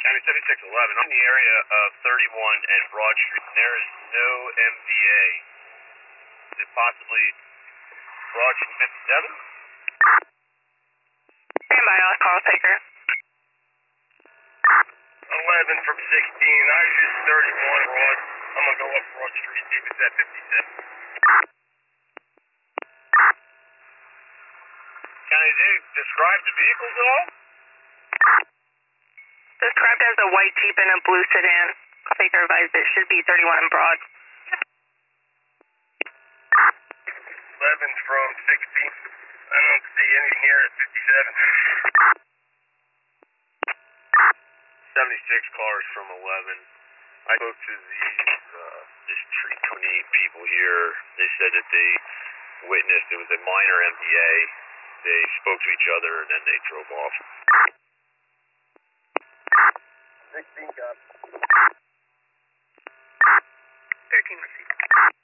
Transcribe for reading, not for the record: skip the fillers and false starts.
County 7611, I'm in the area of 31 and Broad Street. There is no MVA. Is it possibly Broad Street 57? Stand by, I'll call taker. 11 from 16. I use 31 Broad. I'm going to go up Broad Street, see if it's at 57. County, did you describe the vehicles at all? Described as a white Jeep and a blue sedan. Taker advised it should be 31 and Broad. 11 from 16. I don't see anything here at 57. 76 cars from 11. I spoke to this Street 28 people here. They said that they witnessed it was a minor MVA. They spoke to each other and then they drove off. 16 got 13 received.